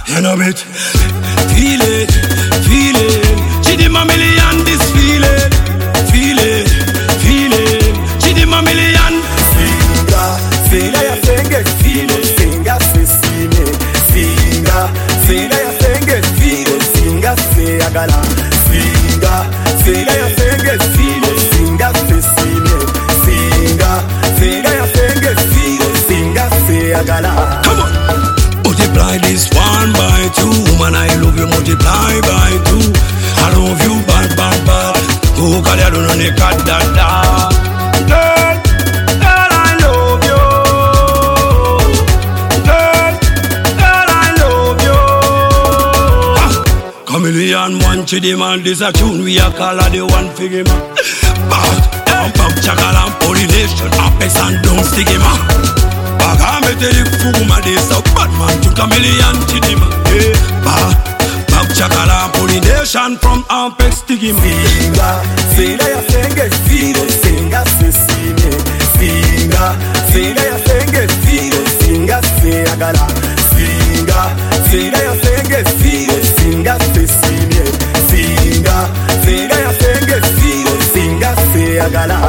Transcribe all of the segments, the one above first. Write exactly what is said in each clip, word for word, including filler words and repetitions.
You know it. Feel it, feel it. She did my million, this feeling. Feel it, feel it. She did my million. Finger, finger your fingers, feel it. Finger, see me. Finger, finger your fingers, feel it. Finger, say agala. Finger, finger your fingers, feel it. Finger, see me. Finger, finger your fingers, feel it. Finger, say agala. Come on. Multiply this one by two. Man, I love you, multiply by two. I love you, bad, bad, bad. Oh, God, I don't know the cat, da, da. Girl, girl, I love you. Girl, girl, I love you. Ah, chameleon, one chidi man, this a tune. We a call her the one figure man. Bad, pump, pump, chakal and pollination. Apex and down, stigma. Baga meteri fuma de so Batman to chameleon chidima. Hey, ba, bag chakala pollination from Apex stigma. Finger, finger your fingers, feel it. Finger, see me. Finger, finger your fingers, feel it. Finger, say agala. Finger, finger your fingers, feel it. Finger, see me. Finger, finger your fingers, feel it. Finger, say agala.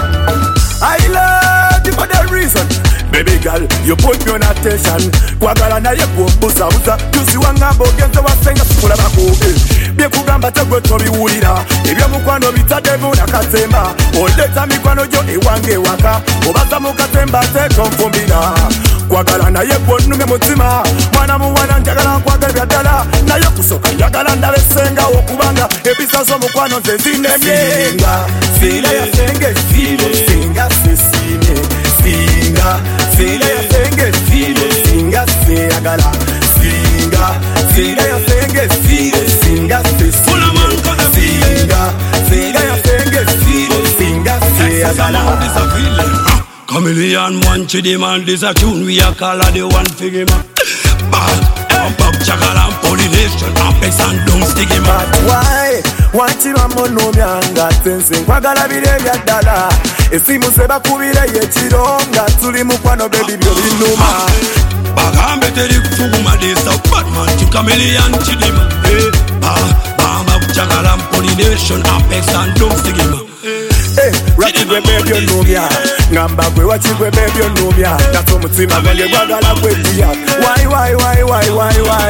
I love you for that reason. Baby girl, you put me on attention. Kwagala na ye kubuza buza. Tusi wangamba ogenze wasenga sukula bako. Bye kugamba tegwe tobiwulira. Ebyo mukwano bitademu nakatemba. Oleta mikwano jo ewange waka. Obaza mukatemba teko mfumbira. Kwagala na ye kunume mutima. Mwana muwana njagala kwagala byadala. Na yo kusoka njagala ndabe senga okubanga. Ebisazo mukwano ze zinemye. Finger, finger your fingers, feel it. Finger, see me. Finger, finger your fingers, feel it. Finger, say agala. Finger, finger your fingers, feel it. Finger, say finger, finger your fingers, feel it. Finger, say agala. Chameleon, one chidi man, this a tune. We a call her the one figure man. Bad, pump up, chakal and pollination. Apex and down, stigma. But why? Wanchima mono myanga tense kwagala bire bya dala esimu seba kubire yechironga tuli mukwano baby byo binuma bagambe teri kufuma de so Batman to chameleon chidima eh ba ba chakala pollination Apex and down stigma eh rati gwe baby onumya ngamba gwe wachi gwe baby onumya tato mutima gwe gwagala gwe bya why why why why why why